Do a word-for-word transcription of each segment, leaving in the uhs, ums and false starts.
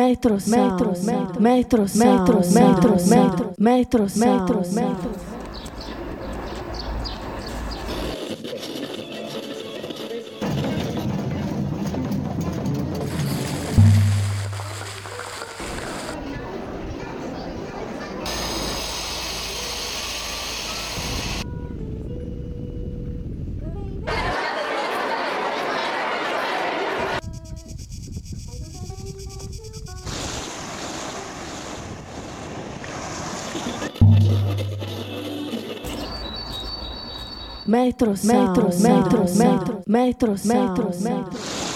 Metro Metro Metro Metro Metro Metro Metro Metro Metro Metro. Metro, metro, metro, metro, metro, metro, metro.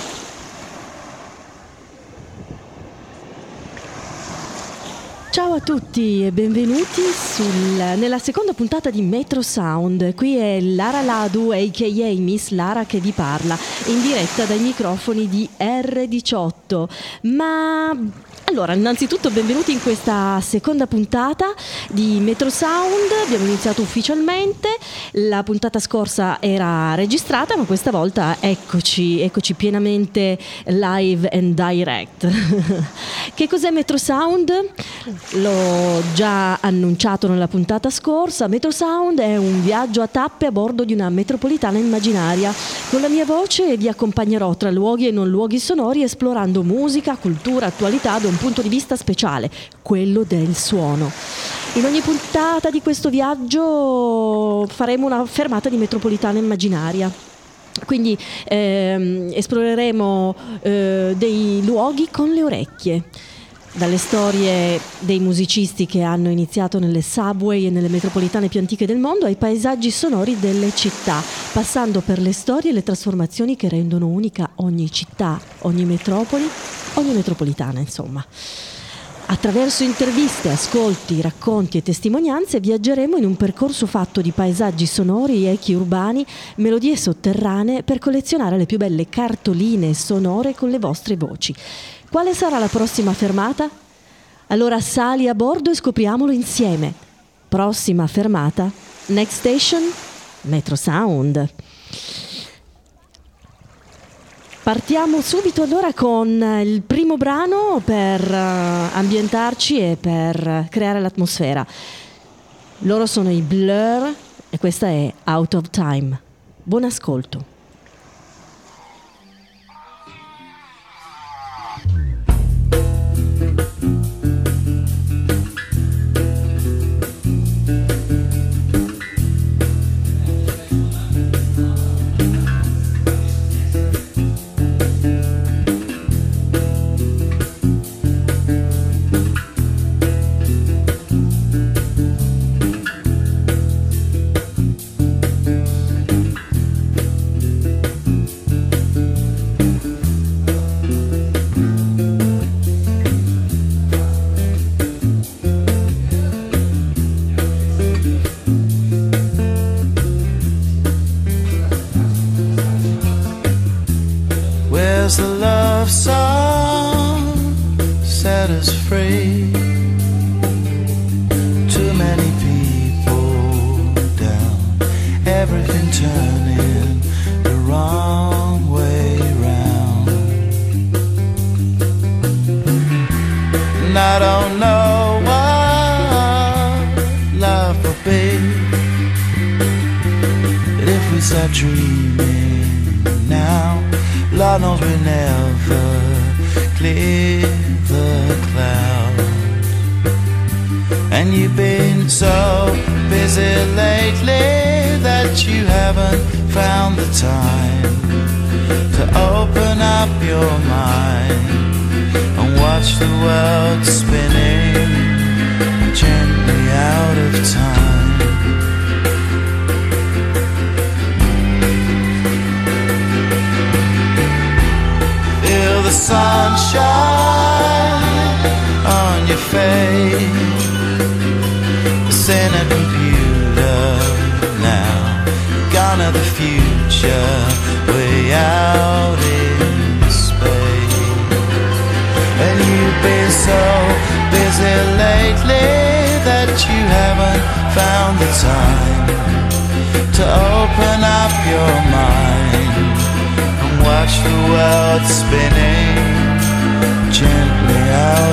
Ciao a tutti e benvenuti sul, nella seconda puntata di Metro Sound. Qui è Lara Ladu, a k a. Miss Lara, che vi parla in diretta dai microfoni di erre diciotto. Ma... Allora, innanzitutto benvenuti in questa seconda puntata di Metro Sound. Abbiamo iniziato ufficialmente. La puntata scorsa era registrata, ma questa volta eccoci, eccoci pienamente live and direct. Che cos'è Metro Sound? L'ho già annunciato nella puntata scorsa. Metro Sound è un viaggio a tappe a bordo di una metropolitana immaginaria. Con la mia voce vi accompagnerò tra luoghi e non luoghi sonori, esplorando musica, cultura, attualità da un punto di vista speciale, quello del suono. In ogni puntata di questo viaggio faremo una fermata di metropolitana immaginaria. Quindi ehm, esploreremo eh, dei luoghi con le orecchie, dalle storie dei musicisti che hanno iniziato nelle subway e nelle metropolitane più antiche del mondo ai paesaggi sonori delle città, passando per le storie e le trasformazioni che rendono unica ogni città, ogni metropoli, ogni metropolitana, insomma. Attraverso interviste, ascolti, racconti e testimonianze viaggeremo in un percorso fatto di paesaggi sonori, echi urbani, melodie sotterranee per collezionare le più belle cartoline sonore con le vostre voci. Quale sarà la prossima fermata? Allora sali a bordo e scopriamolo insieme. Prossima fermata, next station, Metro Sound. Partiamo subito allora con il primo brano per uh, ambientarci e per creare l'atmosfera. Loro sono i Blur e questa è Out of Time. Buon ascolto. Where's the love song set us free? Too many people down, everything turning the wrong way round. And I don't know what love will be, but if we start dreaming now, Lord knows we never clear the clouds. And you've been so busy lately that you haven't found the time to open up your mind and watch the world spinning gently out of time. Feel the sunshine on your face. It's in a computer now, gone to the future, way out in space. And you've been so busy lately that you haven't found the time to open up your mind and watch the world spinning gently out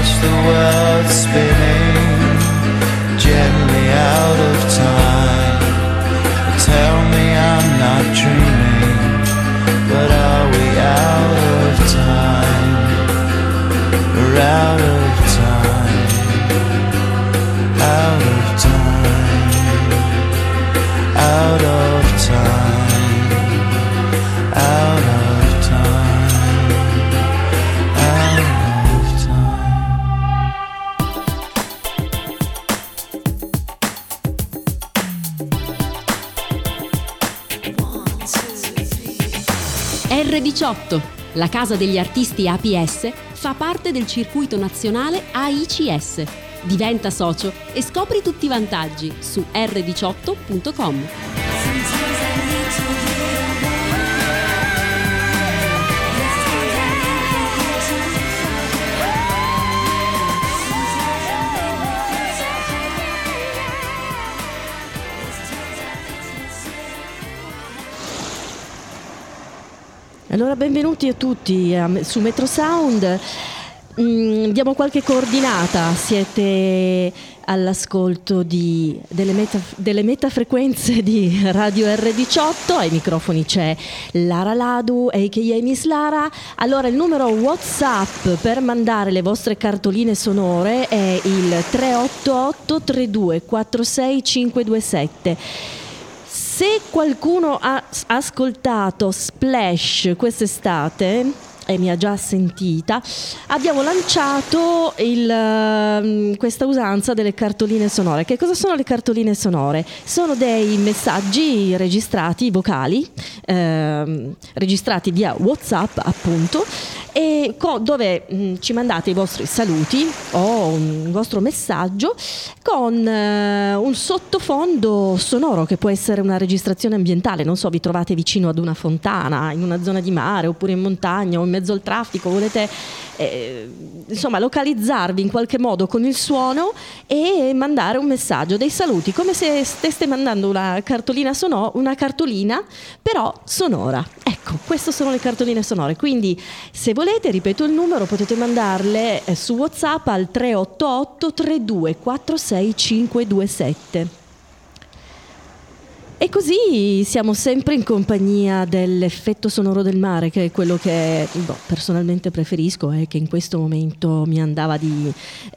watch the world spinning gently out of time. Tell me I'm not dreaming, but are we out of time? We're out of time, out of time, out of time, out of time, out of time. R diciotto, la casa degli artisti A P S, fa parte del circuito nazionale A I C S. Diventa socio e scopri tutti i vantaggi su erre diciotto punto com. Allora, benvenuti a tutti a, su Metro Sound. Mm, diamo qualche coordinata. Siete all'ascolto di, delle, meta, delle metafrequenze di Radio R diciotto. Ai microfoni c'è Lara Ladu, a k a. Miss Lara. Allora, il numero WhatsApp per mandare le vostre cartoline sonore è il tre otto otto tre due quattro sei cinque due sette. Se qualcuno ha ascoltato Splash quest'estate e mi ha già sentita, abbiamo lanciato il, questa usanza delle cartoline sonore. Che cosa sono le cartoline sonore? Sono dei messaggi registrati, vocali, eh, registrati via WhatsApp appunto, e co- dove mh, ci mandate i vostri saluti o un vostro messaggio con eh, un sottofondo sonoro che può essere una registrazione ambientale. Non so, vi trovate vicino ad una fontana, in una zona di mare, oppure in montagna o in mezzo al traffico, volete eh, insomma localizzarvi in qualche modo con il suono e mandare un messaggio, dei saluti, come se steste mandando una cartolina sonora, una cartolina però sonora. Ecco, queste sono le cartoline sonore. Quindi se volete, ripeto il numero, potete mandarle su WhatsApp al tre otto otto tre due quattro sei cinque due sette. E così siamo sempre in compagnia dell'effetto sonoro del mare, che è quello che boh, personalmente preferisco e che in questo momento mi andava di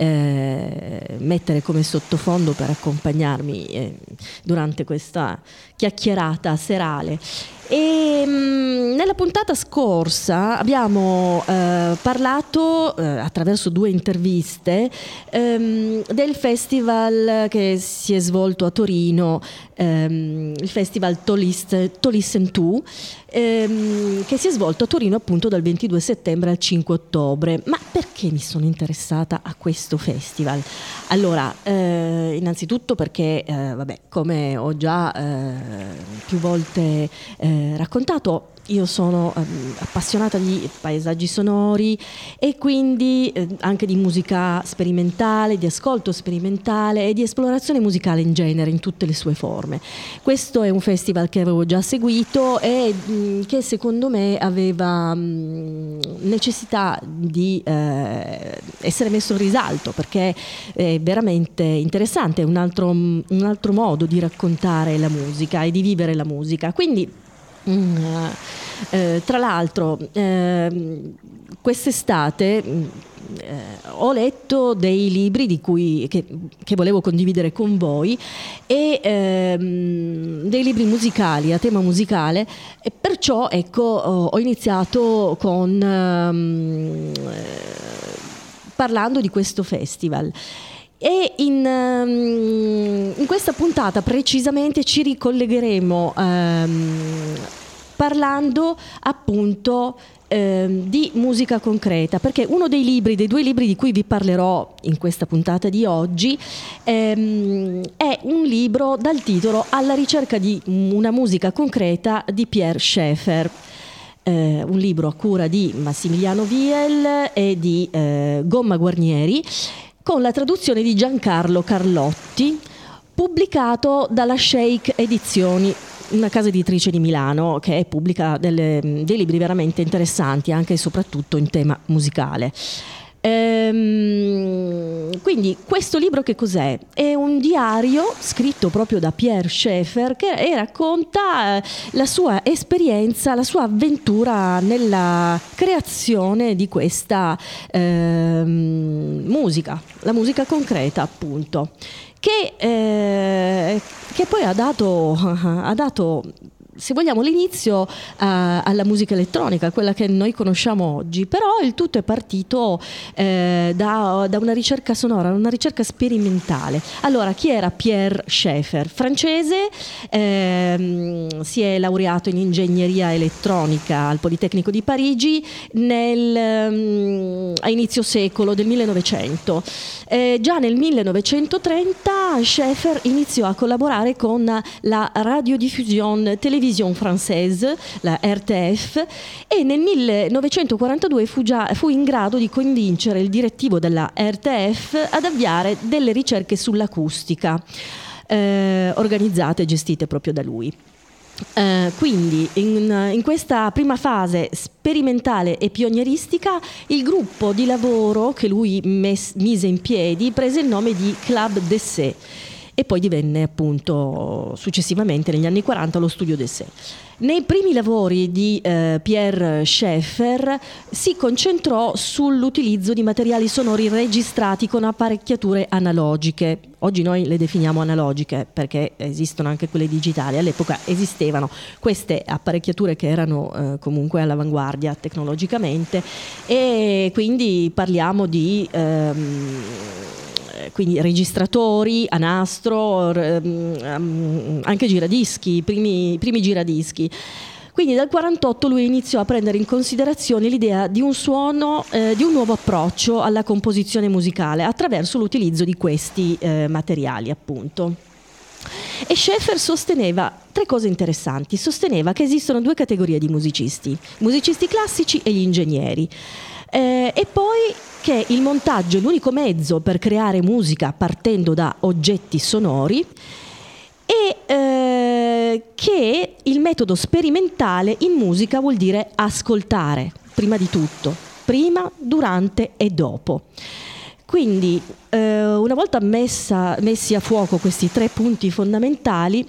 eh, mettere come sottofondo per accompagnarmi eh, durante questa chiacchierata serale. E mh, nella puntata scorsa abbiamo eh, parlato eh, attraverso due interviste ehm, del festival che si è svolto a Torino, ehm, il festival To Listen, To Listen To, ehm, che si è svolto a Torino appunto dal ventidue settembre al cinque ottobre. Ma perché mi sono interessata a questo festival? Allora, eh, innanzitutto perché, eh, vabbè, come ho già eh, più volte eh, raccontato, io sono eh, appassionata di paesaggi sonori e quindi eh, anche di musica sperimentale, di ascolto sperimentale e di esplorazione musicale in genere, in tutte le sue forme. Questo è un festival che avevo già seguito e mh, che secondo me aveva mh, necessità di eh, essere messo in risalto, perché è veramente interessante, è un altro, un altro modo di raccontare la musica e di vivere la musica. Quindi Mm, eh, tra l'altro eh, quest'estate eh, ho letto dei libri di cui, che, che volevo condividere con voi e ehm, dei libri musicali a tema musicale, e perciò ecco ho, ho iniziato con ehm, parlando di questo festival. E in, um, in questa puntata precisamente ci ricollegheremo um, parlando appunto um, di musica concreta, perché uno dei libri, dei due libri di cui vi parlerò in questa puntata di oggi um, è un libro dal titolo Alla ricerca di una musica concreta di Pierre Schaeffer. Eh, un libro a cura di Massimiliano Viel e di eh, Gomma Guarnieri, con la traduzione di Giancarlo Carlotti, pubblicato dalla Shake Edizioni, una casa editrice di Milano che pubblica delle, dei libri veramente interessanti anche e soprattutto in tema musicale. Ehm, quindi questo libro che cos'è? È un diario scritto proprio da Pierre Schaeffer che e racconta eh, la sua esperienza, la sua avventura nella creazione di questa eh, musica, la musica concreta appunto, che, eh, che poi ha dato, ha dato se vogliamo l'inizio uh, alla musica elettronica, quella che noi conosciamo oggi, però il tutto è partito eh, da, da una ricerca sonora, una ricerca sperimentale. Allora, chi era Pierre Schaeffer? Francese, ehm, si è laureato in ingegneria elettronica al Politecnico di Parigi nel, um, a inizio secolo del millenovecento. Eh, già nel millenovecentotrenta Schaeffer iniziò a collaborare con la radiodiffusion televisiva Française, la R T F, e nel millenovecentoquarantadue fu, già, fu in grado di convincere il direttivo della R T F ad avviare delle ricerche sull'acustica eh, organizzate e gestite proprio da lui. Uh, quindi in, in questa prima fase sperimentale e pionieristica il gruppo di lavoro che lui mes, mise in piedi prese il nome di Club d'Essai e poi divenne appunto successivamente negli anni quaranta lo studio d'Essai. Nei primi lavori di eh, Pierre Schaeffer si concentrò sull'utilizzo di materiali sonori registrati con apparecchiature analogiche. Oggi noi le definiamo analogiche perché esistono anche quelle digitali. All'epoca esistevano queste apparecchiature che erano eh, comunque all'avanguardia tecnologicamente, e quindi parliamo di ehm, quindi registratori a nastro, ehm, anche giradischi, primi, primi giradischi. Quindi dal quarantotto lui iniziò a prendere in considerazione l'idea di un suono, eh, di un nuovo approccio alla composizione musicale attraverso l'utilizzo di questi eh, materiali appunto. E Schaeffer sosteneva tre cose interessanti. Sosteneva che esistono due categorie di musicisti, musicisti classici e gli ingegneri. Eh, e poi che il montaggio è l'unico mezzo per creare musica partendo da oggetti sonori, e eh, che il metodo sperimentale in musica vuol dire ascoltare, prima di tutto, prima, durante e dopo. Quindi eh, una volta messa, messi a fuoco questi tre punti fondamentali,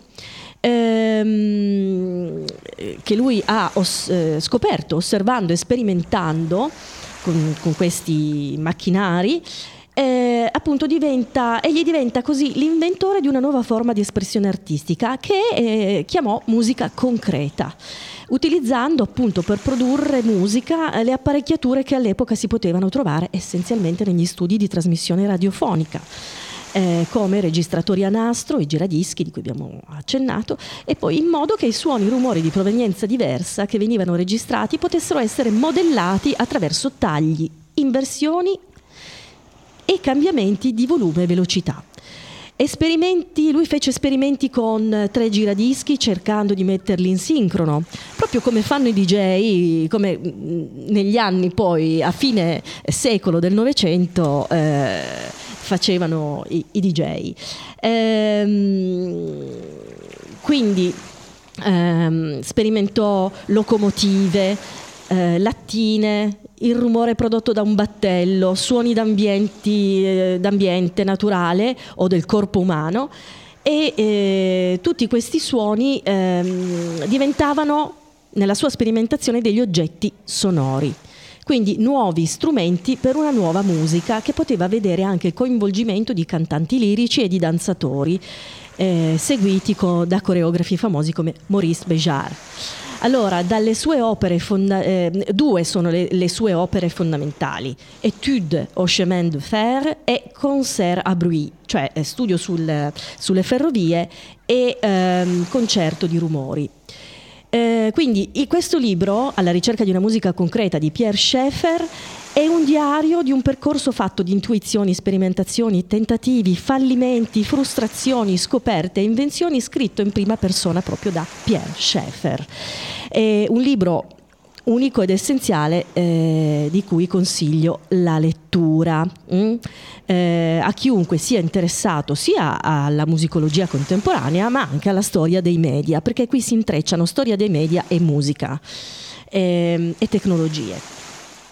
ehm, che lui ha os- eh, scoperto osservando e sperimentando con, con questi macchinari, eh, appunto diventa, egli diventa così l'inventore di una nuova forma di espressione artistica che eh, chiamò musica concreta, utilizzando appunto per produrre musica eh, le apparecchiature che all'epoca si potevano trovare essenzialmente negli studi di trasmissione radiofonica, eh, come registratori a nastro, i giradischi di cui abbiamo accennato, e poi in modo che i suoni e i rumori di provenienza diversa che venivano registrati potessero essere modellati attraverso tagli, inversioni e cambiamenti di volume e velocità. Esperimenti, lui fece esperimenti con tre giradischi cercando di metterli in sincrono, proprio come fanno i D J, come negli anni poi a fine secolo del Novecento eh, facevano i, i D J. Ehm, quindi ehm, sperimentò locomotive, eh, lattine, il rumore prodotto da un battello, suoni d'ambienti, eh, d'ambiente naturale o del corpo umano, e eh, tutti questi suoni ehm, diventavano nella sua sperimentazione degli oggetti sonori, quindi nuovi strumenti per una nuova musica che poteva vedere anche il coinvolgimento di cantanti lirici e di danzatori eh, seguiti co- da coreografi famosi come Maurice Béjart. Allora, dalle sue opere fonda- eh, due sono le, le sue opere fondamentali: Étude au chemin de fer e Concert à bruit, cioè eh, studio sul, sulle ferrovie e ehm, concerto di rumori. Eh, quindi questo libro, Alla ricerca di una musica concreta, di Pierre Schaeffer, è un diario di un percorso fatto di intuizioni, sperimentazioni, tentativi, fallimenti, frustrazioni, scoperte e invenzioni, scritto in prima persona proprio da Pierre Schaeffer. È un libro unico ed essenziale eh, di cui consiglio la lettura mm? eh, a chiunque sia interessato sia alla musicologia contemporanea ma anche alla storia dei media, perché qui si intrecciano storia dei media e musica eh, e tecnologie.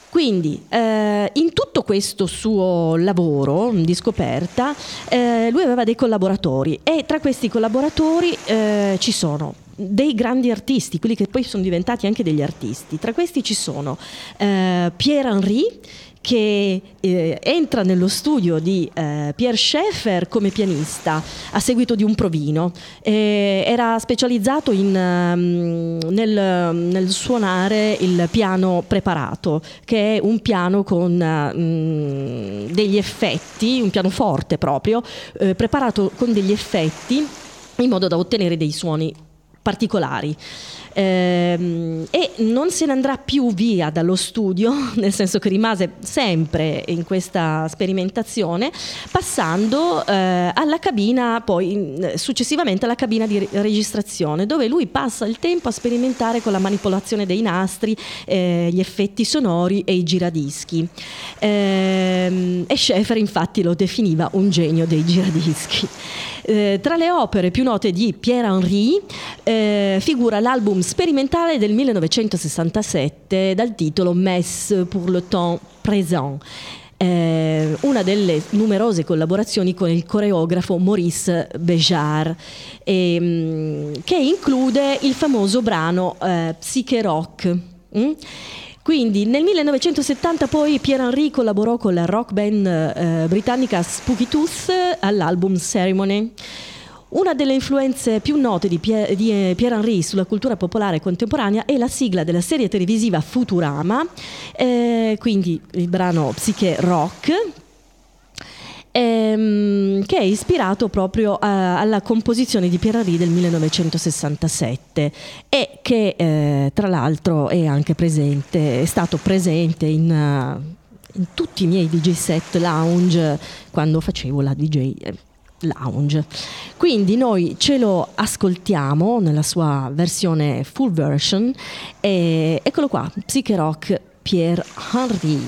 Quindi eh, in tutto questo suo lavoro di scoperta eh, lui aveva dei collaboratori, e tra questi collaboratori eh, ci sono dei grandi artisti, quelli che poi sono diventati anche degli artisti. Tra questi ci sono eh, Pierre Henry, che eh, entra nello studio di eh, Pierre Schaeffer come pianista a seguito di un provino. Eh, era specializzato in, um, nel, nel suonare il piano preparato, che è un piano con um, degli effetti, un pianoforte proprio, eh, preparato con degli effetti in modo da ottenere dei suoni particolari. Ehm, e non se ne andrà più via dallo studio, nel senso che rimase sempre in questa sperimentazione, passando eh, alla cabina, poi successivamente alla cabina di registrazione, dove lui passa il tempo a sperimentare con la manipolazione dei nastri, eh, gli effetti sonori e i giradischi. Ehm, e Schaeffer infatti lo definiva un genio dei giradischi. Eh, tra le opere più note di Pierre Henry eh, figura l'album sperimentale del millenovecentosessantasette dal titolo Messe pour le temps présent, eh, una delle numerose collaborazioni con il coreografo Maurice Béjart, eh, che include il famoso brano eh, Psyché Rock. Mm? Quindi nel millenovecentosettanta poi Pierre Henry collaborò con la rock band eh, britannica Spooky Tooth all'album Ceremony. Una delle influenze più note di, Pierre, di eh, Pierre Henry sulla cultura popolare contemporanea è la sigla della serie televisiva Futurama, eh, quindi il brano Psyché Rock, ehm, che è ispirato proprio a, alla composizione di Pierre Henry del millenovecentosessantasette, e che eh, tra l'altro è anche presente, è stato presente in, uh, in tutti i miei D J set lounge quando facevo la D J lounge. Quindi noi ce lo ascoltiamo nella sua versione full version, e eccolo qua, Psyché Rock, Pierre Henry.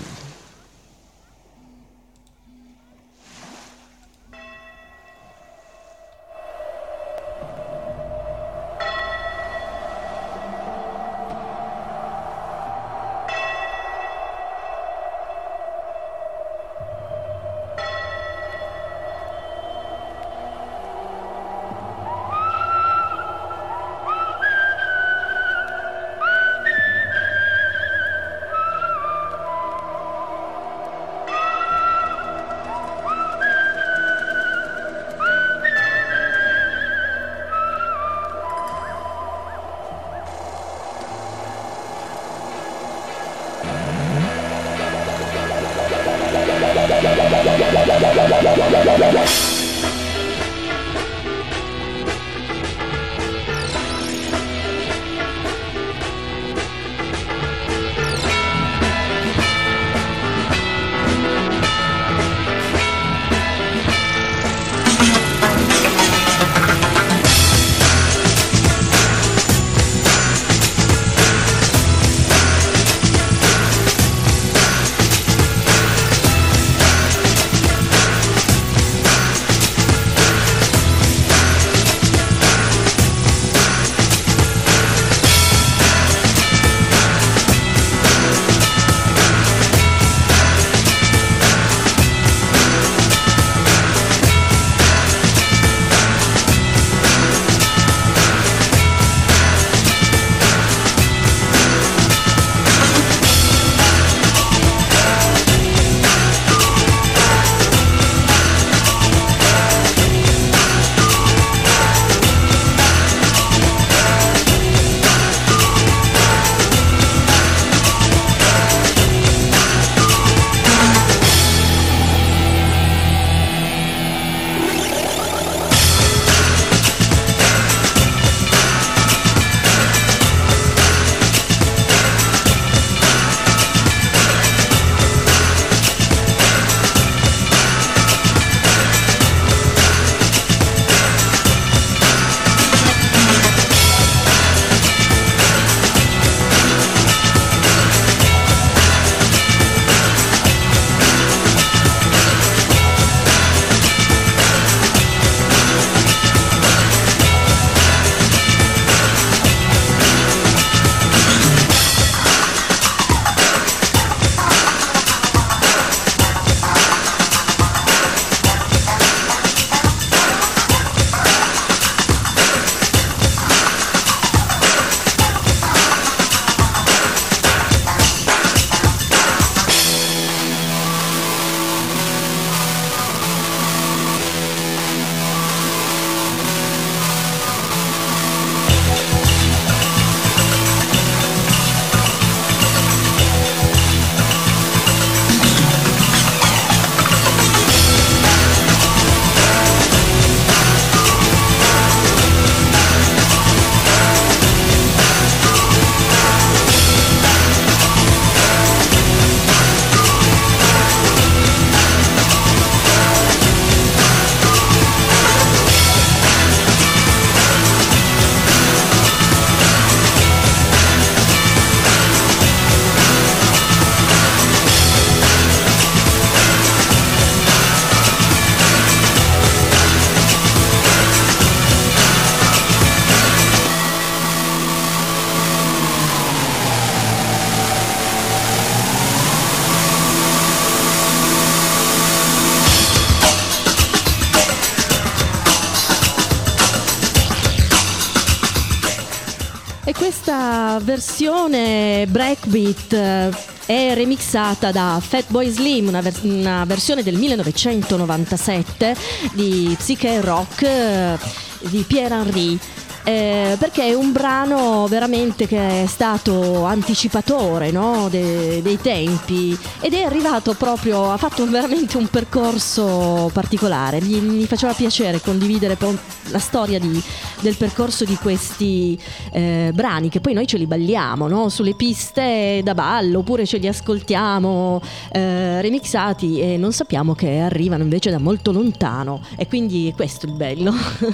E questa versione breakbeat è remixata da Fatboy Slim, una, vers- una versione del millenovecentonovantasette di Psyché Rock eh, di Pierre Henry. Eh, perché è un brano veramente che è stato anticipatore, no? De- dei tempi, ed è arrivato proprio, ha fatto veramente un percorso particolare. Mi, mi faceva piacere condividere po- la storia di, del percorso di questi eh, brani, che poi noi ce li balliamo, no? Sulle piste da ballo, oppure ce li ascoltiamo eh, remixati e non sappiamo che arrivano invece da molto lontano, e quindi questo è il bello.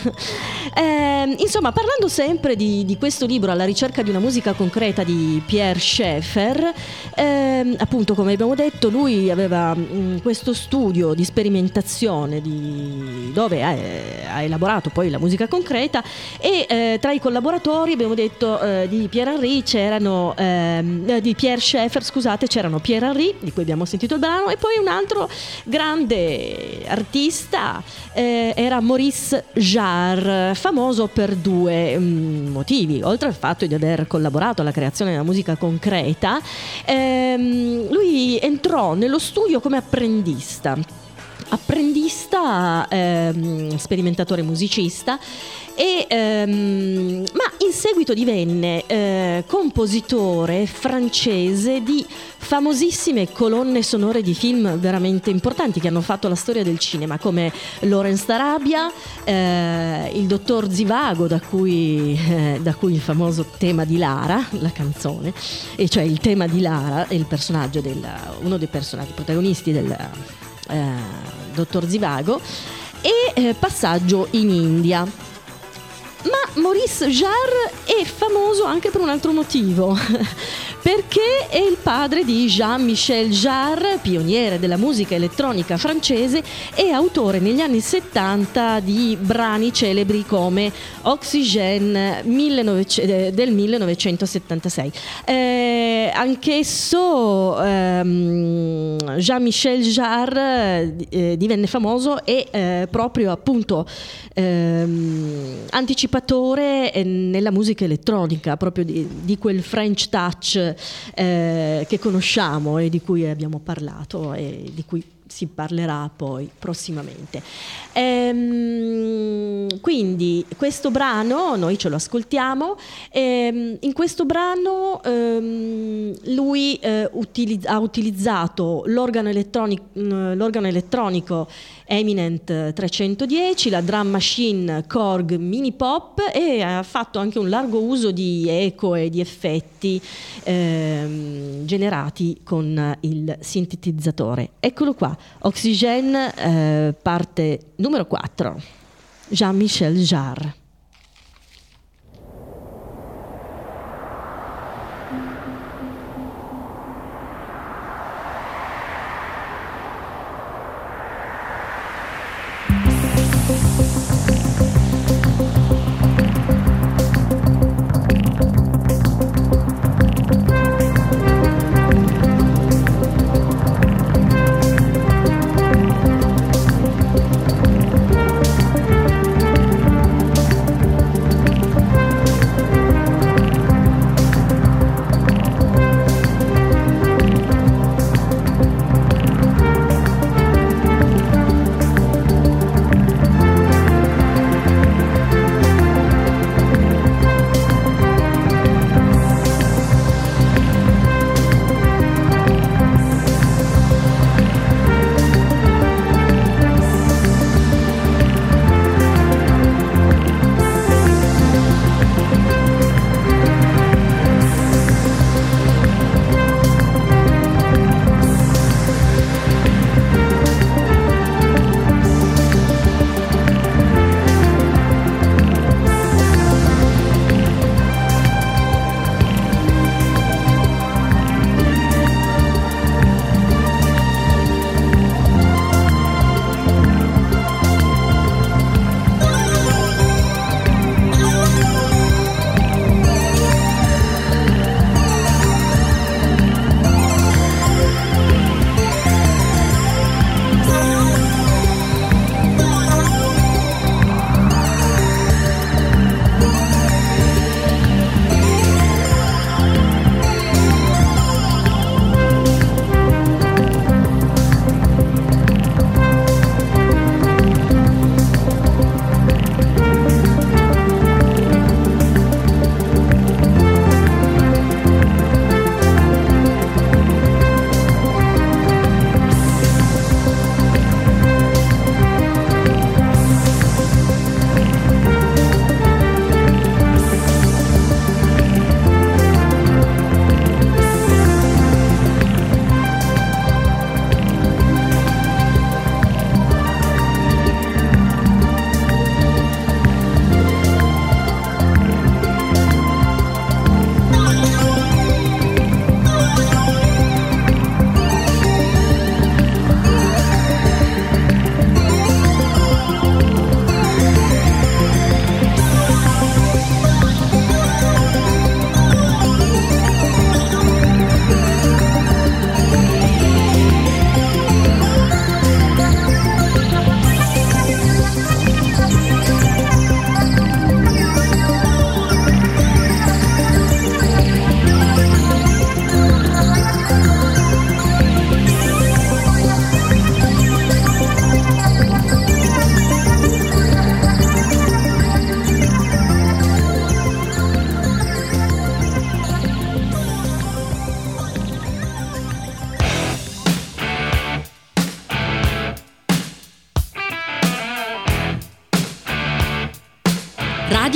eh, insomma, parlando sempre di, di questo libro, Alla ricerca di una musica concreta di Pierre Schaeffer, ehm, appunto, come abbiamo detto, lui aveva mh, questo studio di sperimentazione di, dove ha, ha elaborato poi la musica concreta, e eh, tra i collaboratori, abbiamo detto, eh, di Pierre Henry c'erano ehm, di Pierre Schaeffer, scusate, c'erano Pierre Henry, di cui abbiamo sentito il brano, e poi un altro grande artista eh, era Maurice Jarre, famoso per due motivi. Oltre al fatto di aver collaborato alla creazione della musica concreta, ehm, lui entrò nello studio come apprendista apprendista ehm, sperimentatore musicista, e ehm, ma in seguito divenne eh, compositore francese di famosissime colonne sonore di film veramente importanti che hanno fatto la storia del cinema, come Lawrence d'Arabia, eh, il dottor Zivago, da cui, eh, da cui il famoso tema di Lara, la canzone, e cioè il tema di Lara è il personaggio del, uno dei personaggi protagonisti del eh, dottor Zivago, e eh, Passaggio in India. Ma Maurice Jarre è famoso anche per un altro motivo, perché è il padre di Jean-Michel Jarre, pioniere della musica elettronica francese e autore negli anni settanta di brani celebri come Oxygène millenovecento, del millenovecentosettantasei. Eh, anch'esso ehm, Jean-Michel Jarre eh, divenne famoso e eh, proprio appunto ehm, anticipatore nella musica elettronica, proprio di, di quel French touch eh, che conosciamo e di cui abbiamo parlato e di cui si parlerà poi prossimamente. Ehm, quindi questo brano noi ce lo ascoltiamo. Ehm, in questo brano ehm, lui eh, utilizz- ha utilizzato l'organo, elettronic- l'organo elettronico Eminent trecentodieci, la drum machine Korg Mini Pop, e ha fatto anche un largo uso di eco e di effetti ehm, generati con il sintetizzatore. Eccolo qua, Oxygène, eh, parte numero quattro, Jean-Michel Jarre. Thank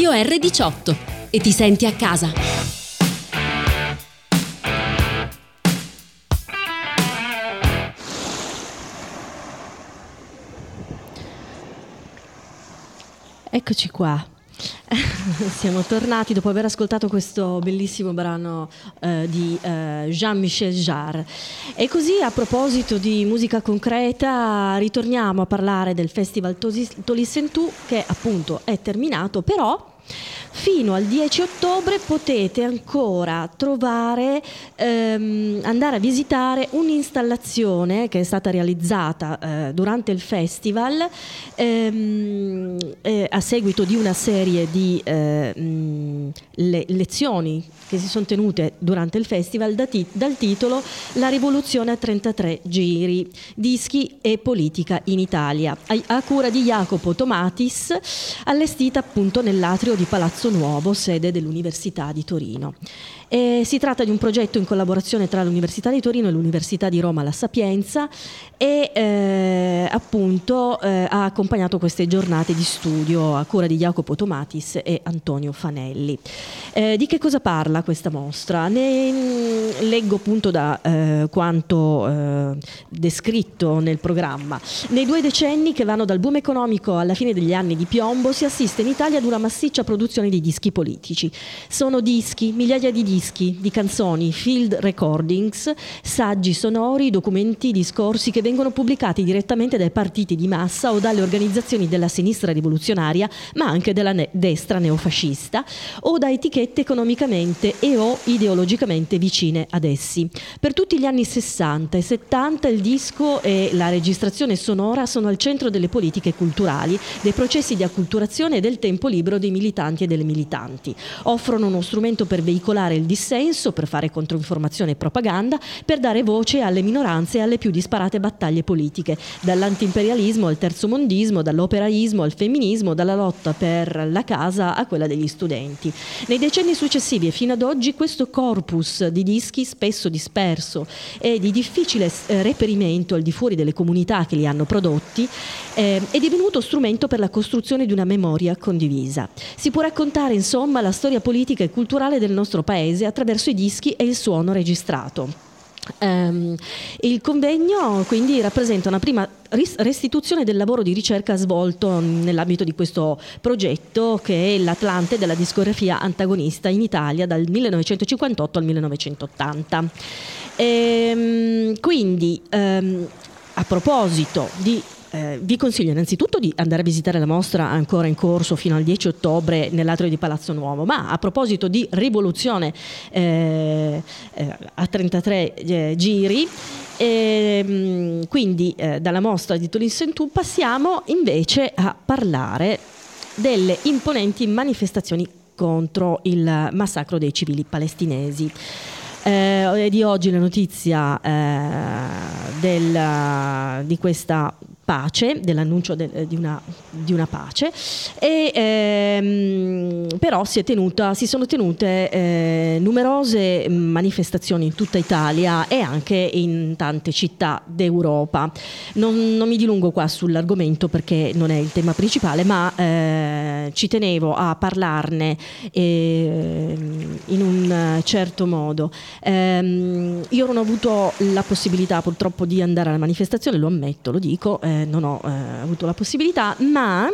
Radio erre diciotto e ti senti a casa. Eccoci qua. Siamo tornati dopo aver ascoltato questo bellissimo brano eh, di eh, Jean-Michel Jarre. E così, a proposito di musica concreta, ritorniamo a parlare del Festival Tolissentù, che appunto è terminato, però fino al dieci ottobre potete ancora trovare, ehm, andare a visitare un'installazione che è stata realizzata eh, durante il festival ehm, eh, a seguito di una serie di eh, mh, le- lezioni che si sono tenute durante il festival da ti- dal titolo La rivoluzione a trentatré giri, dischi e politica in Italia, a, a cura di Jacopo Tomatis, allestita appunto nell'atrio di Palazzo Nuovo, sede dell'Università di Torino. E si tratta di un progetto in collaborazione tra l'Università di Torino e l'Università di Roma La Sapienza e eh, appunto eh, ha accompagnato queste giornate di studio a cura di Jacopo Tomatis e Antonio Fanelli. Eh, di che cosa parla questa mostra? Ne mh, leggo appunto da eh, quanto eh, descritto nel programma. Nei due decenni che vanno dal boom economico alla fine degli anni di piombo si assiste in Italia ad una massiccia produzione di dischi politici. Sono dischi, migliaia di dischi, di canzoni, field recordings, saggi sonori, documenti, discorsi che vengono pubblicati direttamente dai partiti di massa o dalle organizzazioni della sinistra rivoluzionaria, ma anche della ne- destra neofascista, o da etichette economicamente e o ideologicamente vicine ad essi. Per tutti gli anni sessanta e settanta il disco e la registrazione sonora sono al centro delle politiche culturali, dei processi di acculturazione e del tempo libero dei militanti e delle militanti. Offrono uno strumento per veicolare il dissenso, per fare controinformazione e propaganda, per dare voce alle minoranze e alle più disparate battaglie politiche, dall'antiimperialismo al terzomondismo, dall'operaismo al femminismo, dalla lotta per la casa a quella degli studenti. Nei decenni successivi e fino ad oggi questo corpus di dischi, spesso disperso e di difficile eh, reperimento al di fuori delle comunità che li hanno prodotti, eh, è divenuto strumento per la costruzione di una memoria condivisa. Si può raccontare insomma la storia politica e culturale del nostro paese attraverso i dischi e il suono registrato. Um, il convegno quindi rappresenta una prima restituzione del lavoro di ricerca svolto nell'ambito di questo progetto, che è l'Atlante della discografia antagonista in Italia dal millenovecentocinquantotto al millenovecentottanta. E, quindi um, a proposito di Eh, vi consiglio innanzitutto di andare a visitare la mostra ancora in corso fino al dieci ottobre nell'atrio di Palazzo Nuovo, ma a proposito di rivoluzione eh, eh, a trentatré eh, giri, eh, quindi eh, dalla mostra di Tolissentù passiamo invece a parlare delle imponenti manifestazioni contro il massacro dei civili palestinesi. Eh, è di oggi la notizia eh, del, di questa pace, dell'annuncio de, di, una, di una pace, e ehm, però si, è tenuta, si sono tenute eh, numerose manifestazioni in tutta Italia e anche in tante città d'Europa. Non, non mi dilungo qua sull'argomento perché non è il tema principale, ma eh, ci tenevo a parlarne eh, in un certo modo. Eh, io non ho avuto la possibilità purtroppo di andare alla manifestazione, lo ammetto, lo dico, eh, non ho eh, avuto la possibilità, ma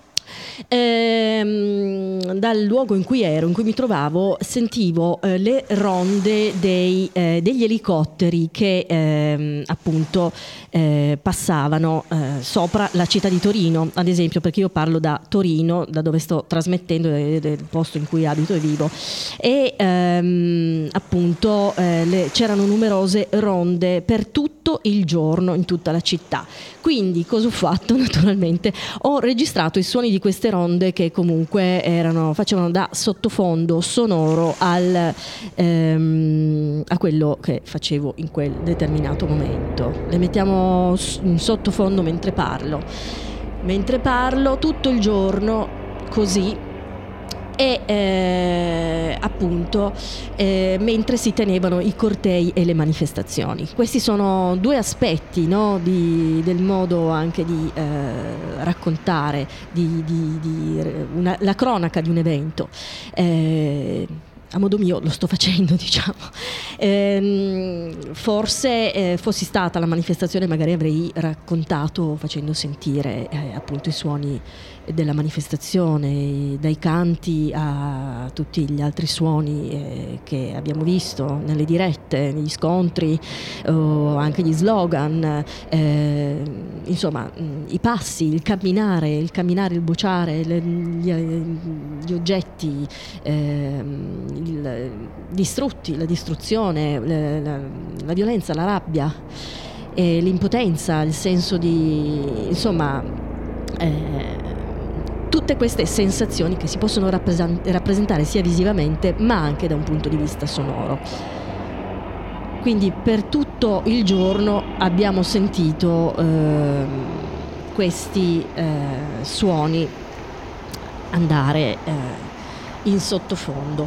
ehm, dal luogo in cui ero, in cui mi trovavo, sentivo eh, le ronde dei, eh, degli elicotteri che ehm, appunto eh, passavano eh, sopra la città di Torino, ad esempio, perché io parlo da Torino, da dove sto trasmettendo, del posto in cui abito e vivo, e ehm, appunto eh, le, c'erano numerose ronde per tutto il giorno in tutta la città. Quindi cosa ho fatto? Naturalmente ho registrato i suoni di queste ronde che comunque erano, facevano da sottofondo sonoro al, ehm, a quello che facevo in quel determinato momento. Le mettiamo in sottofondo mentre parlo. Mentre parlo tutto il giorno così e eh, appunto eh, mentre si tenevano i cortei e le manifestazioni. Questi sono due aspetti, no, di, del modo anche di eh, raccontare di, di, di una, la cronaca di un evento. Eh, a modo mio lo sto facendo, diciamo. Ehm, forse eh, fossi stata alla manifestazione magari avrei raccontato facendo sentire eh, appunto i suoni della manifestazione, dai canti a tutti gli altri suoni eh, che abbiamo visto nelle dirette, negli scontri, o anche gli slogan, eh, insomma i passi, il camminare, il camminare, il vociare, le, gli, gli oggetti eh, il, distrutti, la distruzione, la, la, la violenza, la rabbia, eh, l'impotenza, il senso di, insomma, eh, tutte queste sensazioni che si possono rappresentare sia visivamente ma anche da un punto di vista sonoro. Quindi per tutto il giorno abbiamo sentito eh, questi eh, suoni andare eh, in sottofondo.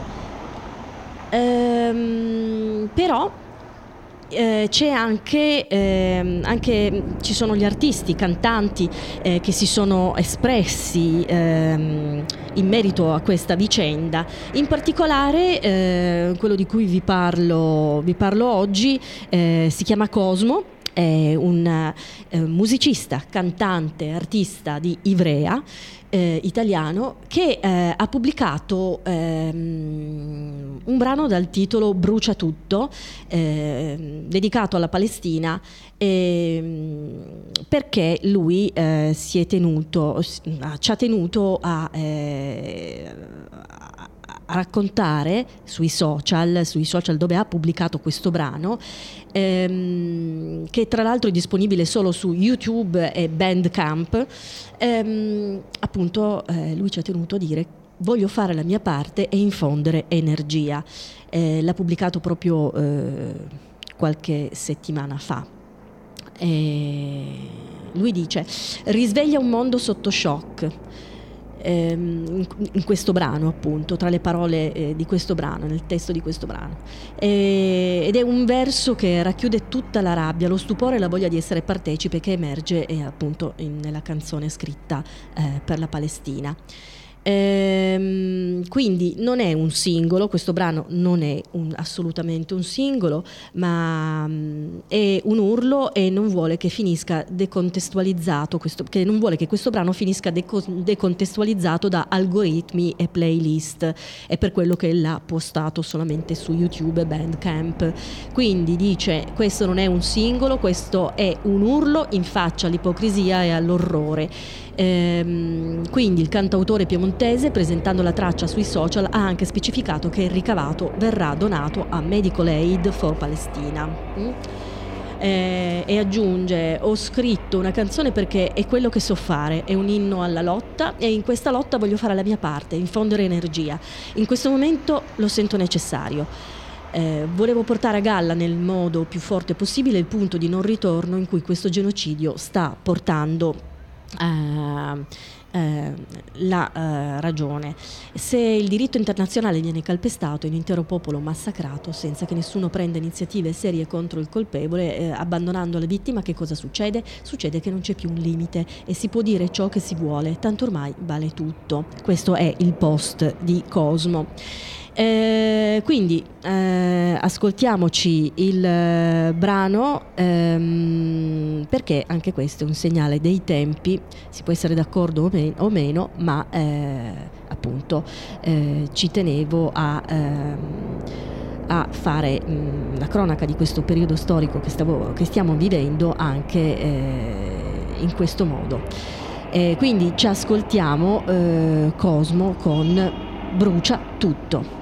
Ehm, però Eh, c'è anche, eh, anche ci sono gli artisti, cantanti eh, che si sono espressi ehm, in merito a questa vicenda. In particolare eh, quello di cui vi parlo, vi parlo oggi eh, si chiama Cosmo. È un eh, musicista, cantante, artista di Ivrea, eh, italiano, che eh, ha pubblicato ehm, un brano dal titolo Brucia tutto, eh, dedicato alla Palestina, eh, perché lui eh, si è tenuto, ci ha tenuto a, eh, a raccontare sui social, sui social dove ha pubblicato questo brano, ehm, che tra l'altro è disponibile solo su YouTube e Bandcamp. Ehm, appunto eh, lui ci ha tenuto a dire: voglio fare la mia parte e infondere energia. Eh, l'ha pubblicato proprio eh, qualche settimana fa. E lui dice: risveglia un mondo sotto shock. In questo brano, appunto, tra le parole eh, di questo brano, nel testo di questo brano, e, ed è un verso che racchiude tutta la rabbia, lo stupore e la voglia di essere partecipe che emerge eh, appunto in, nella canzone scritta eh, per la Palestina. Ehm, quindi non è un singolo, questo brano non è un, assolutamente un singolo, ma um, è un urlo e non vuole che finisca decontestualizzato, questo, che non vuole che questo brano finisca deco, decontestualizzato da algoritmi e playlist. È per quello che l'ha postato solamente su YouTube e Bandcamp. Quindi dice: questo non è un singolo, questo è un urlo in faccia all'ipocrisia e all'orrore. Ehm, quindi il cantautore piemontese, presentando la traccia sui social, ha anche specificato che il ricavato verrà donato a Medical Aid for Palestina. Mm? Eh, e aggiunge: ho scritto una canzone perché è quello che so fare, è un inno alla lotta e in questa lotta voglio fare la mia parte, infondere energia. In questo momento lo sento necessario. Eh, volevo portare a galla nel modo più forte possibile il punto di non ritorno in cui questo genocidio sta portando Uh, uh, la uh, ragione. Se il diritto internazionale viene calpestato e un intero popolo massacrato senza che nessuno prenda iniziative serie contro il colpevole, eh, abbandonando la vittima, che cosa succede? Succede che non c'è più un limite e si può dire ciò che si vuole, tanto ormai vale tutto. Questo è il post di Cosmo. Eh, quindi eh, ascoltiamoci il eh, brano, ehm, perché anche questo è un segnale dei tempi. Si può essere d'accordo o, me- o meno, ma eh, appunto eh, ci tenevo a, ehm, a fare mh, la cronaca di questo periodo storico che, stavo, che stiamo vivendo anche eh, in questo modo. Eh, quindi ci ascoltiamo eh, Cosmo con Brucia tutto.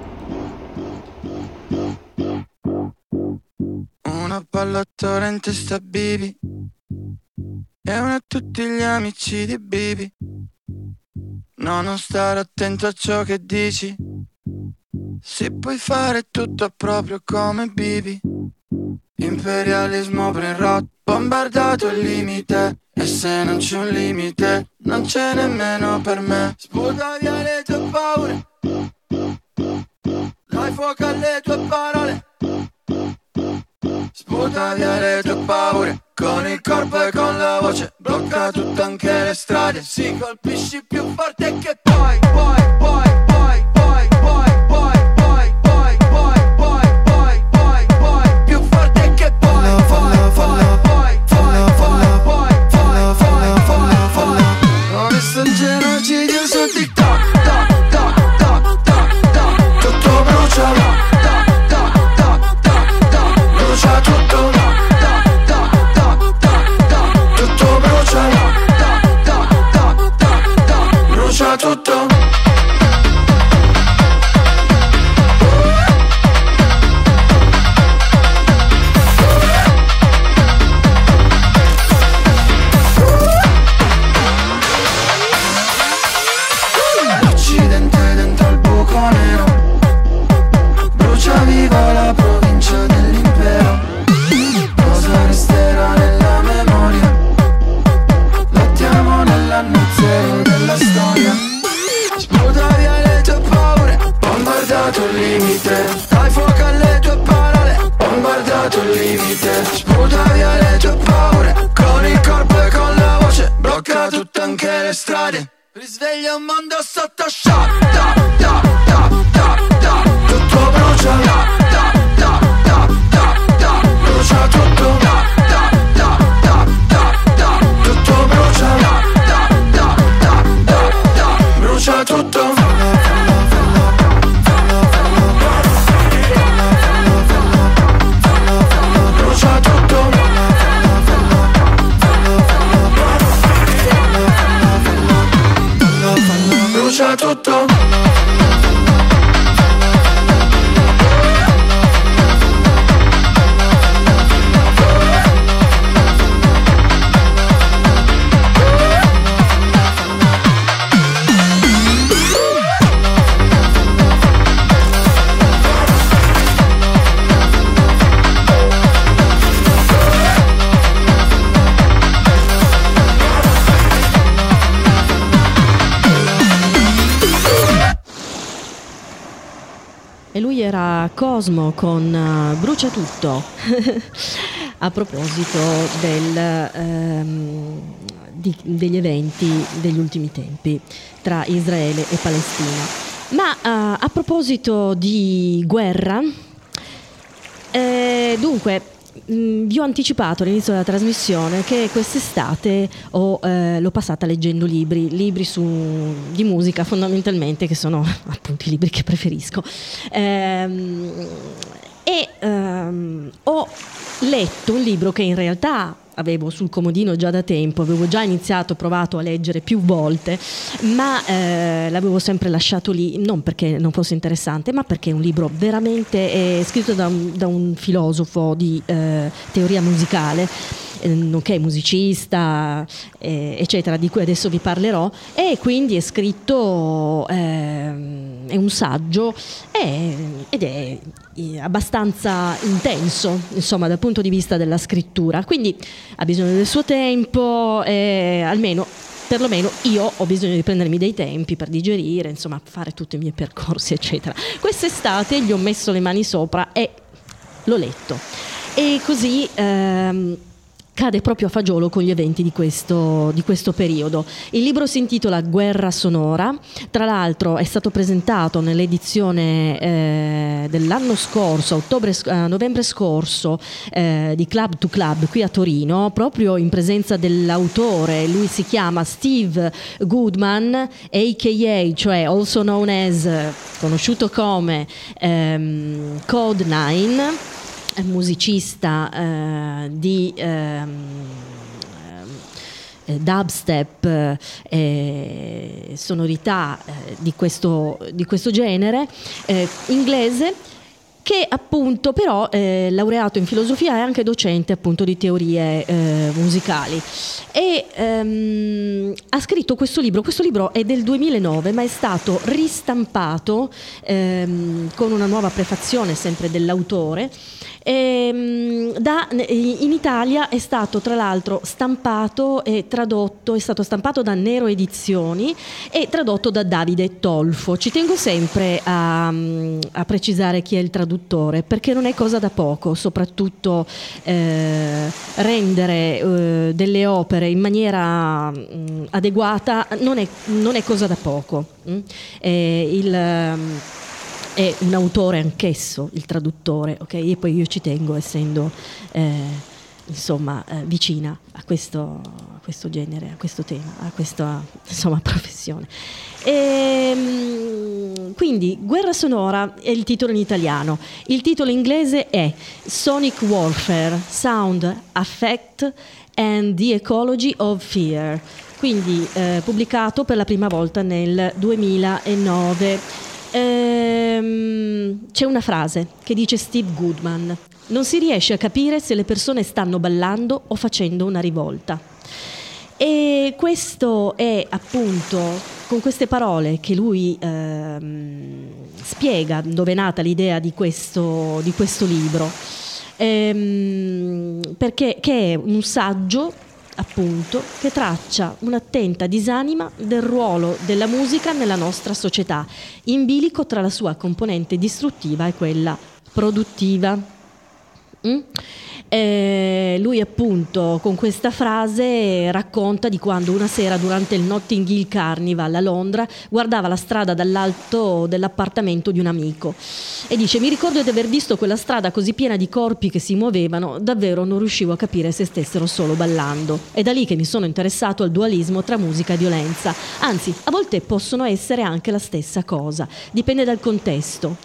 Una pallottole in testa a Bibi e una a tutti gli amici di Bibi. No, non stare attento a ciò che dici, se puoi fare tutto proprio come Bibi. Imperialismo brain rot, bombardato il limite, e se non c'è un limite non c'è nemmeno per me. Sputa via le tue paure, Dai fuoco alle tue parole, sputa via le tue paure, con il corpo e con la voce, blocca tutte anche le strade. Si colpisci più forte che poi, poi, poi, poi, poi, poi, poi, poi, poi, poi, poi, poi, poi, poi, più forte che poi, poi, poi, poi, poi, poi, poi, poi, poi, poi, poi. Ho visto un genocidio su TikTok, toc, toc, toc, toc, toc, tutto brucia, toc, toc, toc, toc, toc, brucia tutto, toc, toc, toc, toc, toc, toc, tutto brucia, toc, toc, toc, toc, toc, brucia tutto. L'Occidente dentro il buco nero, brucia viva la provincia dell'impero. Cosa resterà nella memoria? Lottiamo nell'anno zero della storia. Sputa via le tue paure, bombardato il limite. Dai fuoco alle tue parole, bombardato il limite. Sputa via le tue paure, con il corpo e con la voce, blocca tutte anche le strade. Risveglia un mondo sotto shock, da, da, da, da, da, tutto brucia, da, da, da, da, da, da, brucia tutto, da, da, da, da, da, da, tutto brucia, da, da, da, da, da, da, brucia tutto. Brucia tutto. Brucia tutto. E lui era Cosmo con uh, Brucia tutto. A proposito del, ehm, di, degli eventi degli ultimi tempi tra Israele e Palestina. Ma uh, a proposito di guerra, eh, dunque mh, vi ho anticipato all'inizio della trasmissione che quest'estate ho, eh, l'ho passata leggendo libri, libri su, di musica fondamentalmente, che sono appunto i libri che preferisco. Ehm, e ehm, ho letto un libro che in realtà avevo sul comodino già da tempo, avevo già iniziato, provato a leggere più volte, ma eh, l'avevo sempre lasciato lì, non perché non fosse interessante, ma perché è un libro veramente eh, scritto da un, da un filosofo di eh, teoria musicale, eh, nonché musicista, eh, eccetera, di cui adesso vi parlerò, e quindi è scritto, eh, è un saggio è, ed è abbastanza intenso, insomma, dal punto di vista della scrittura, quindi ha bisogno del suo tempo, e almeno perlomeno io ho bisogno di prendermi dei tempi per digerire, insomma, fare tutti i miei percorsi, eccetera. Quest'estate gli ho messo le mani sopra e l'ho letto, e così ehm, cade proprio a fagiolo con gli eventi di questo, di questo periodo. Il libro si intitola Guerra sonora, tra l'altro è stato presentato nell'edizione eh, dell'anno scorso, ottobre, eh, novembre scorso, eh, di Club to Club qui a Torino, proprio in presenza dell'autore. Lui si chiama Steve Goodman, a k a, cioè also known as, conosciuto come ehm, Code nine, musicista eh, di ehm, eh, dubstep e eh, sonorità eh, di, questo, di questo genere, eh, inglese, che appunto però è laureato in filosofia e anche docente appunto di teorie eh, musicali, e ehm, ha scritto questo libro. Questo libro è del duemilanove, ma è stato ristampato ehm, con una nuova prefazione sempre dell'autore, E, da, in Italia è stato tra l'altro stampato e tradotto, è stato stampato da Nero Edizioni e tradotto da Davide Tolfo. Ci tengo sempre a, a precisare chi è il traduttore, perché non è cosa da poco, soprattutto eh, rendere eh, delle opere in maniera mh, adeguata non è, non è cosa da poco. Mm? Eh, il... è un autore anch'esso, il traduttore, ok? E poi io ci tengo, essendo eh, insomma eh, vicina a questo, a questo genere, a questo tema, a questa insomma professione. E, quindi Guerra Sonora è il titolo in italiano. Il titolo inglese è Sonic Warfare, Sound, Affect and the Ecology of Fear. Quindi eh, pubblicato per la prima volta nel duemilanove. Ehm, c'è una frase che dice Steve Goodman: non si riesce a capire se le persone stanno ballando o facendo una rivolta. E questo è appunto con queste parole che lui ehm, spiega dove è nata l'idea di questo, di questo libro, ehm, perché che è un saggio appunto che traccia un'attenta disanima del ruolo della musica nella nostra società, in bilico tra la sua componente distruttiva e quella produttiva. Mm? Eh, lui appunto con questa frase racconta di quando una sera durante il Notting Hill Carnival a Londra guardava la strada dall'alto dell'appartamento di un amico e dice: mi ricordo di aver visto quella strada così piena di corpi che si muovevano, davvero non riuscivo a capire se stessero solo ballando. È da lì che mi sono interessato al dualismo tra musica e violenza, anzi a volte possono essere anche la stessa cosa, dipende dal contesto.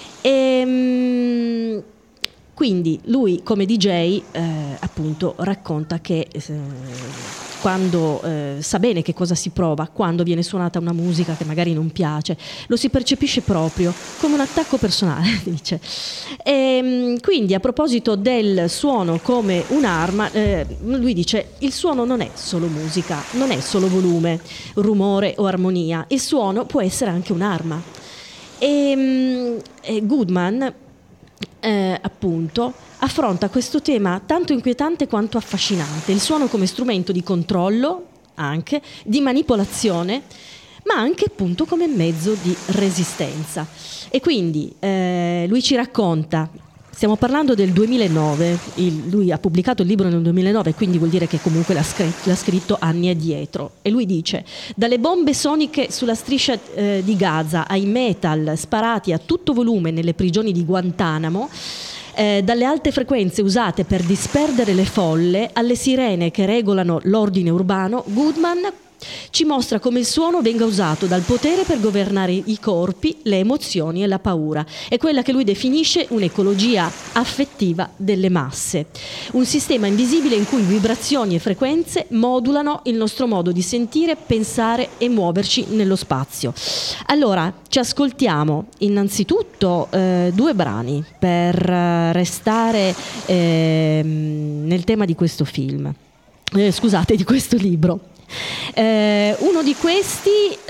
E quindi lui come D J eh, appunto racconta che eh, quando eh, sa bene che cosa si prova quando viene suonata una musica che magari non piace, lo si percepisce proprio come un attacco personale, dice. E quindi a proposito del suono come un'arma, eh, lui dice: il suono non è solo musica, non è solo volume, rumore o armonia, il suono può essere anche un'arma. E, e Goodman Eh, appunto affronta questo tema tanto inquietante quanto affascinante, il suono come strumento di controllo, anche di manipolazione, ma anche appunto come mezzo di resistenza. E quindi eh, lui ci racconta, stiamo parlando del duemilanove, il, lui ha pubblicato il libro nel duemilanove, quindi vuol dire che comunque l'ha scritto, l'ha scritto anni addietro, e lui dice: dalle bombe soniche sulla striscia eh, di Gaza ai metal sparati a tutto volume nelle prigioni di Guantanamo, eh, dalle alte frequenze usate per disperdere le folle alle sirene che regolano l'ordine urbano, Goodman ci mostra come il suono venga usato dal potere per governare i corpi, le emozioni e la paura. È quella che lui definisce un'ecologia affettiva delle masse, un sistema invisibile in cui vibrazioni e frequenze modulano il nostro modo di sentire, pensare e muoverci nello spazio. Allora, ci ascoltiamo innanzitutto eh, due brani per eh, restare eh, nel tema di questo film, eh, scusate, di questo libro. Eh, uno di questi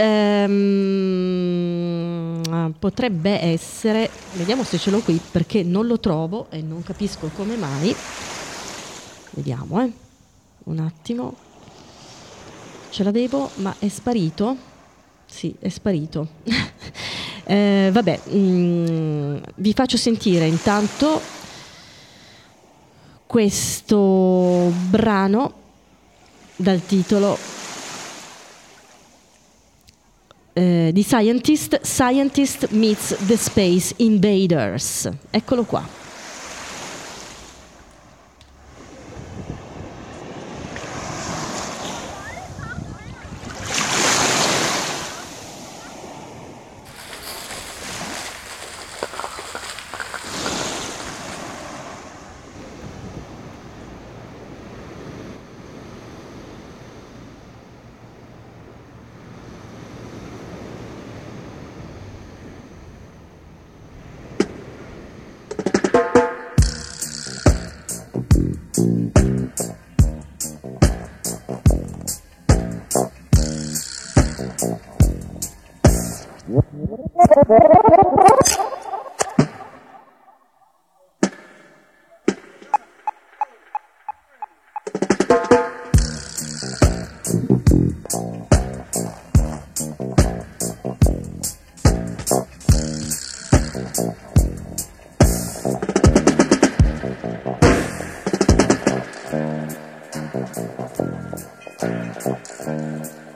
ehm, potrebbe essere, vediamo se ce l'ho qui perché non lo trovo e non capisco come mai. Vediamo, eh. Un attimo. Ce l'avevo, ma è sparito. Sì, è sparito. eh, vabbè, mh, vi faccio sentire intanto questo brano dal titolo eh, di Scientist, Scientist Meets the Space Invaders. Eccolo qua.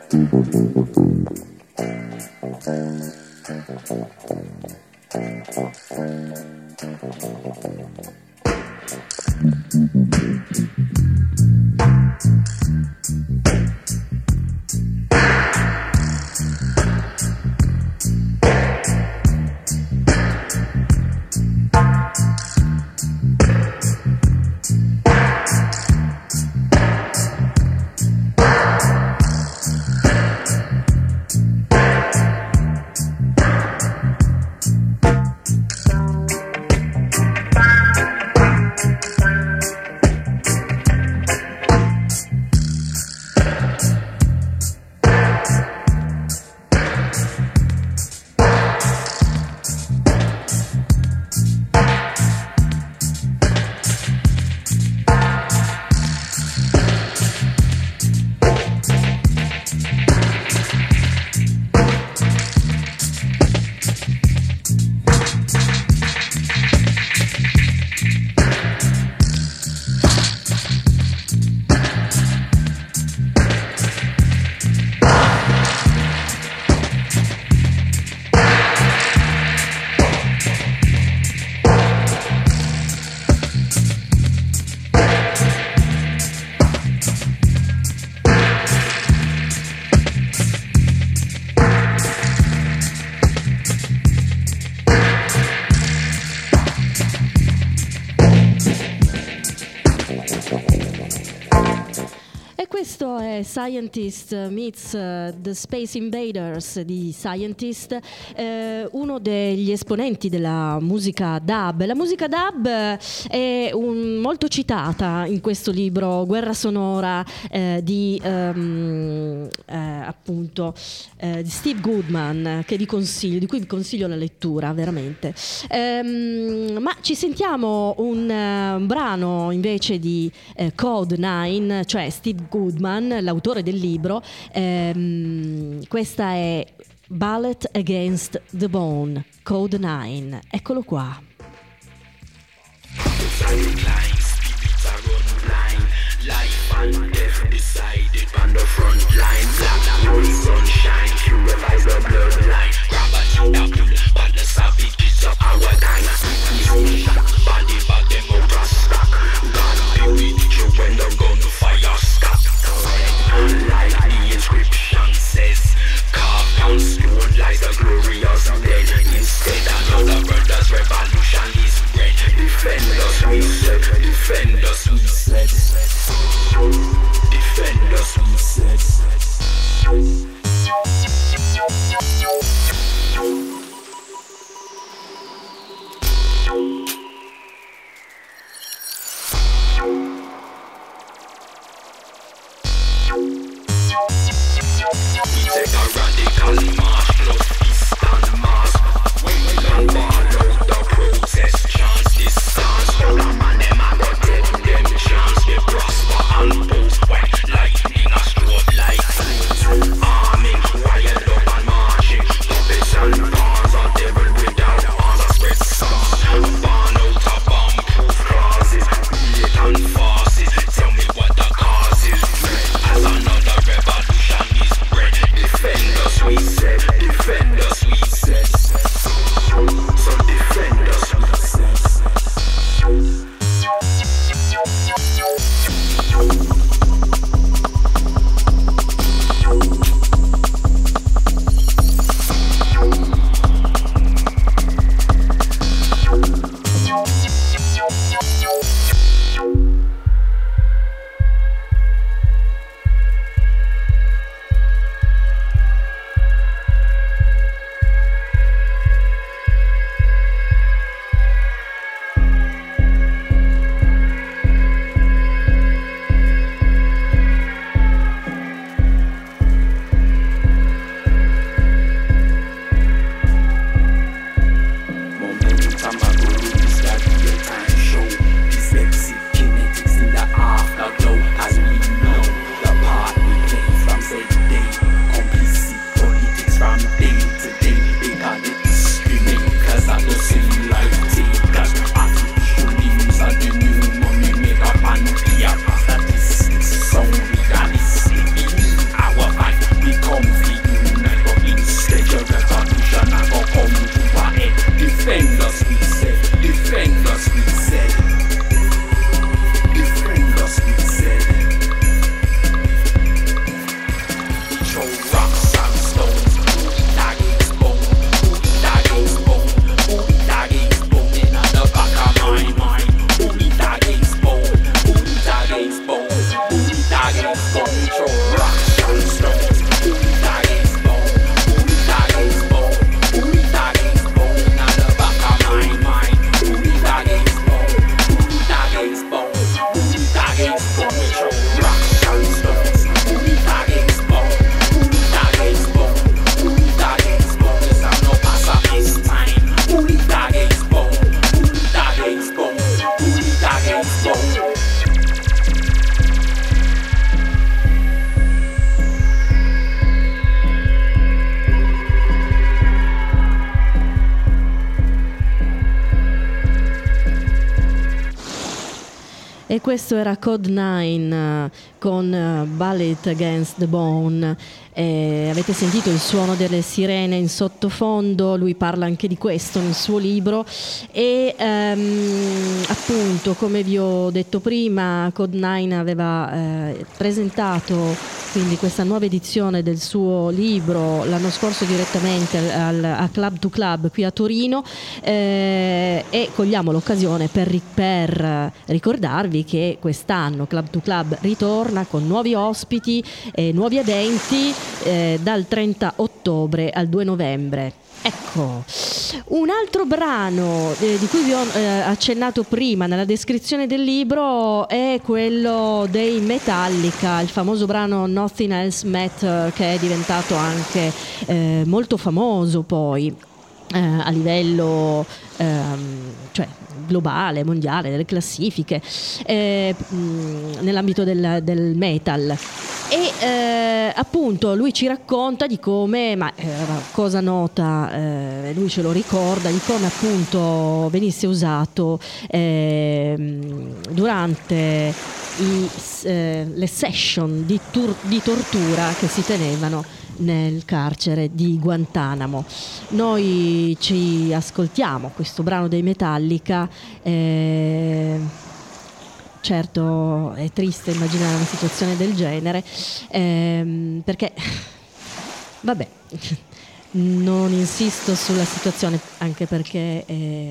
Questo è Scientist meets uh, The Space Invaders di Scientist, eh, uno degli esponenti della musica dub. La musica dub è un, molto citata in questo libro Guerra sonora eh, di um, eh, appunto eh, di Steve Goodman, che vi consiglio, di cui vi consiglio la lettura veramente. Ehm, ma ci sentiamo un, uh, un brano invece di eh, Code nine, cioè Steve Goodman, l'autore del libro. Ehm, questa è Bullet Against the Bone, Code nine. Eccolo qua. Life and death decided on the front line. Black hole sunshine purifies the bloodline. Gravity appeal, but the savages of our time. Body bag them out of stock. God be with you when the gunfire stop. Like the inscription says, carved on stone lies the glorious dead. Instead another brother's revolution is bred. Defend us, we said, defend us, we said. Defend us, we said. rocks and stones. Booty doggies bone, booty doggies bone, booty doggies bone in the back of my mind. Booty doggies bone, booty doggies bone, booty doggies bone. Throw rocks and stones. Booty doggies bone, booty doggies bone, booty doggies bone in the back of my mind. Booty doggies bone, booty doggies bone, booty doggies bone. We throw rocks and stones. Booty doggies bone, booty doggies bone, booty doggies bone. Yes, I know pass up this time. Booty doggies bone, booty doggies bone, booty doggies bone. E questo era Code nine con uh, Bullet Against the Bone. Eh, avete sentito il suono delle sirene in sottofondo, lui parla anche di questo nel suo libro e um, appunto, come vi ho detto prima, Code nine aveva eh, presentato quindi questa nuova edizione del suo libro l'anno scorso direttamente al, a Club to Club qui a Torino, eh, e cogliamo l'occasione per, per ricordarvi che quest'anno Club to Club ritorna con nuovi ospiti e nuovi eventi eh, dal trenta ottobre al due novembre. Ecco, un altro brano eh, di cui vi ho eh, accennato prima nella descrizione del libro è quello dei Metallica, il famoso brano Nothing Else Matters, che è diventato anche eh, molto famoso poi eh, a livello ehm, cioè globale, mondiale, delle classifiche eh, mh, nell'ambito del, del metal. E eh, appunto lui ci racconta di come, ma eh, cosa nota, eh, lui ce lo ricorda, di come appunto venisse usato eh, durante i, eh, le session di, tur- di tortura che si tenevano nel carcere di Guantanamo. Noi ci ascoltiamo questo brano dei Metallica. eh, Certo è triste immaginare una situazione del genere, ehm, perché vabbè, non insisto sulla situazione, anche perché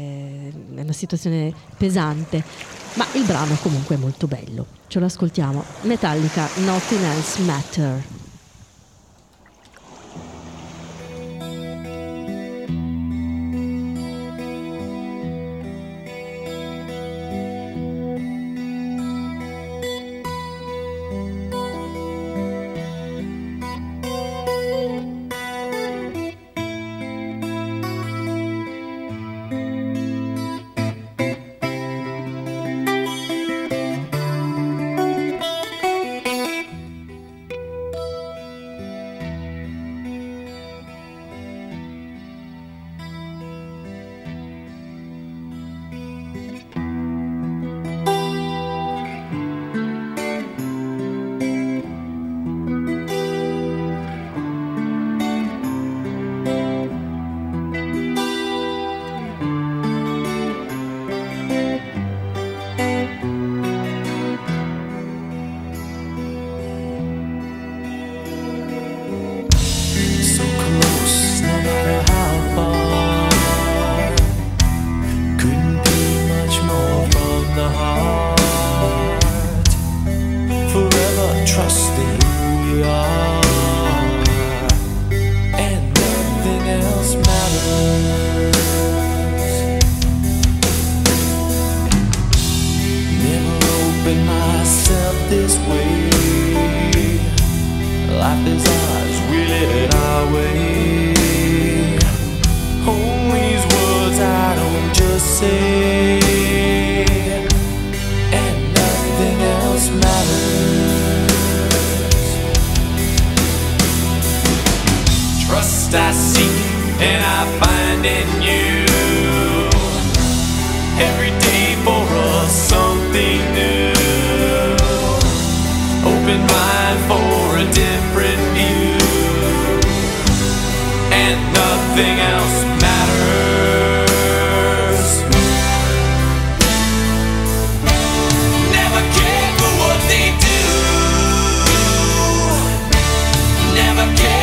è una situazione pesante, ma il brano comunque è molto bello. Ce lo ascoltiamo. Metallica, Nothing Else Matters. Never care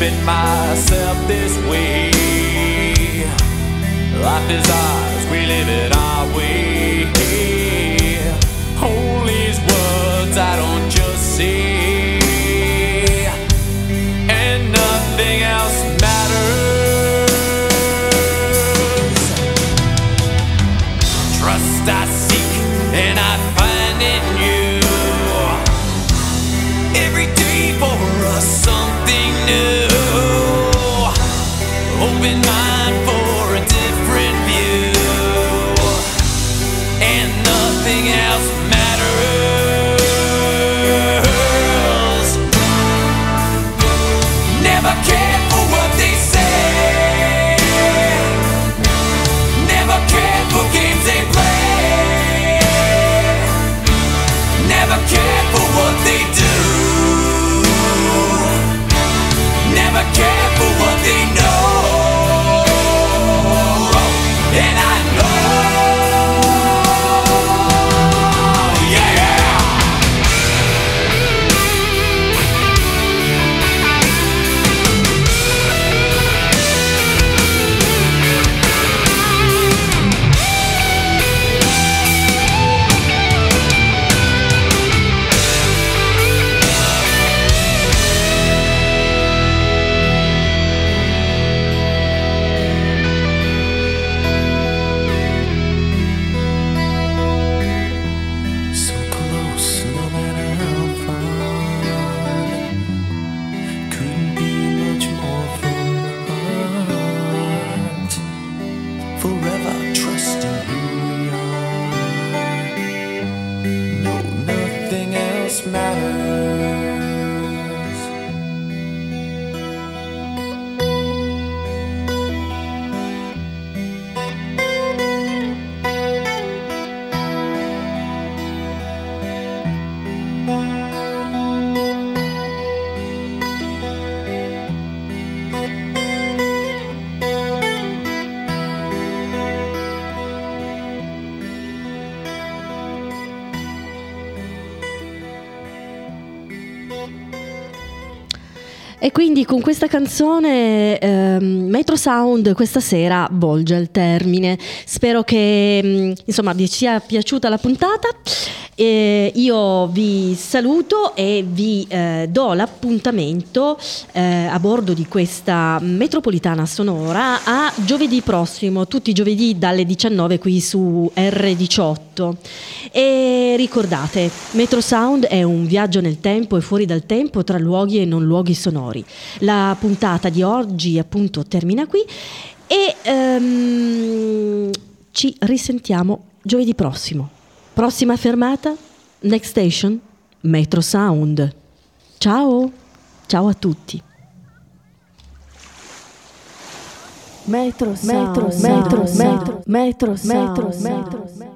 keeping myself this way. Life is ours, we live it our way. Hold these words I don't just say, and nothing else matters. Trust I seek and I find in you. Every day for us something new. Open mind for a different view, and nothing else matters. Never cared for what they say, never cared for games they play, never cared for what they do, never cared for what they know. And I E quindi con questa canzone ehm, Metro Sound questa sera volge al termine. Spero che mh, insomma vi sia piaciuta la puntata. E io vi saluto e vi eh, do l'appuntamento eh, a bordo di questa metropolitana sonora a giovedì prossimo, tutti i giovedì dalle diciannove qui su erre diciotto. E ricordate, Metro Sound è un viaggio nel tempo e fuori dal tempo, tra luoghi e non luoghi sonori. La puntata di oggi appunto termina qui e um, ci risentiamo giovedì prossimo. Prossima fermata, next station, Metro Sound. Ciao, ciao a tutti. Metro Sound, Metro Sound, Metro Sound, Metro Sound, Metro Sound.